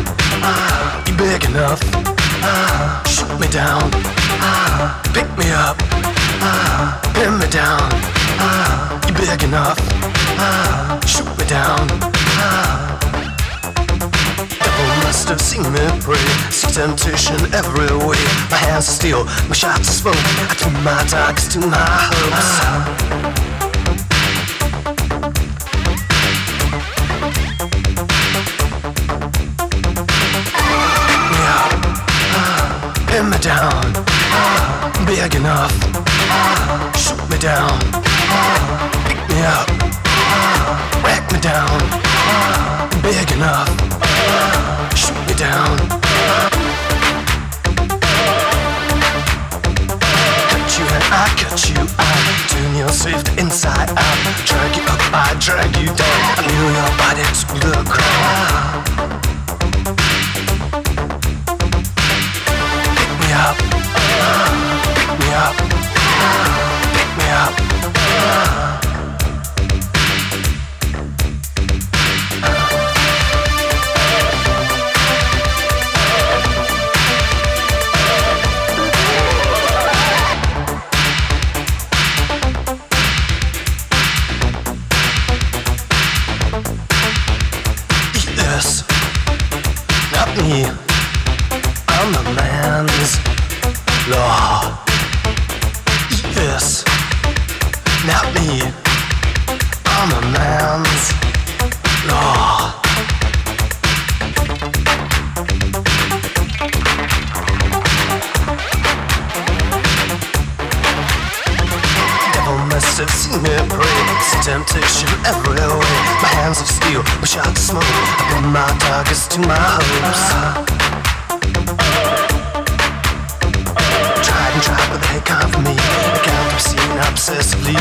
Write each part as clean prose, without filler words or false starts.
You're big enough. Shoot me down. Pick me up. Pin me down. You're big enough. Shoot me down. Devil must have seen me pray. See temptation every way. My hands are steel, my shots are smoke. I keep my targets to my hopes. Pin me down, big enough. Shoot me down, pick me up. Whack me down, big enough. Shoot me down. Cut you and I cut you out. Turn your safety inside out. Drag you up, I drag you down. I knew your body to the ground. Pick me up, pick me up, pick me up. Not me, I'm a man's law. Eat this, not me, I'm a man's law. Devil must have seen me pray. See temptation every way. My hands of steel, my shots of smoke. I pin my targets to my hopes. Tried and tried, but they can't for me. I can't be seen obsessively.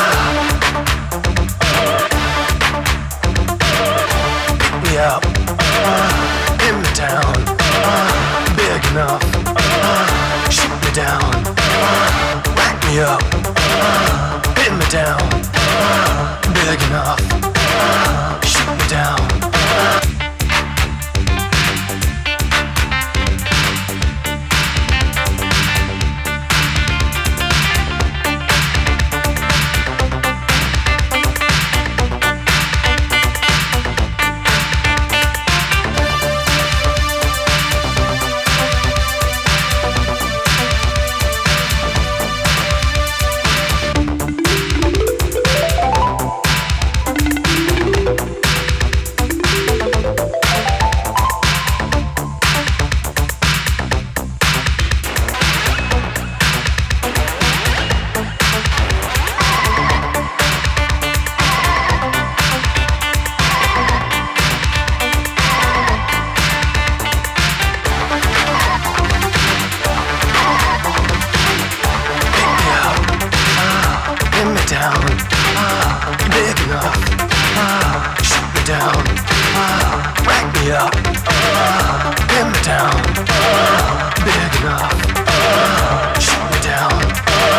Pick me up, pin me down. Big enough, shoot me down. Whack me up, pin me down. Big enough, shoot me down. Down, big enough. Shoot me down, whack me up. Pin me down, big enough. Shoot me down.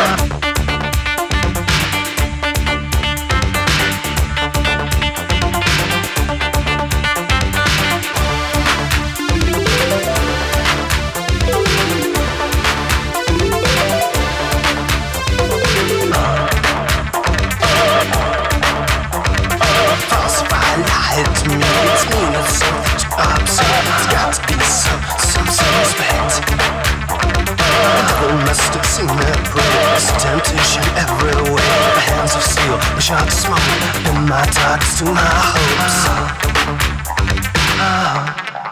To me, it's mean, it's something to observe. It's got to be some respect. The devil must have seen me pray. There's temptation everywhere. My hands of steel, my shots of smoke, and my targets to my hopes.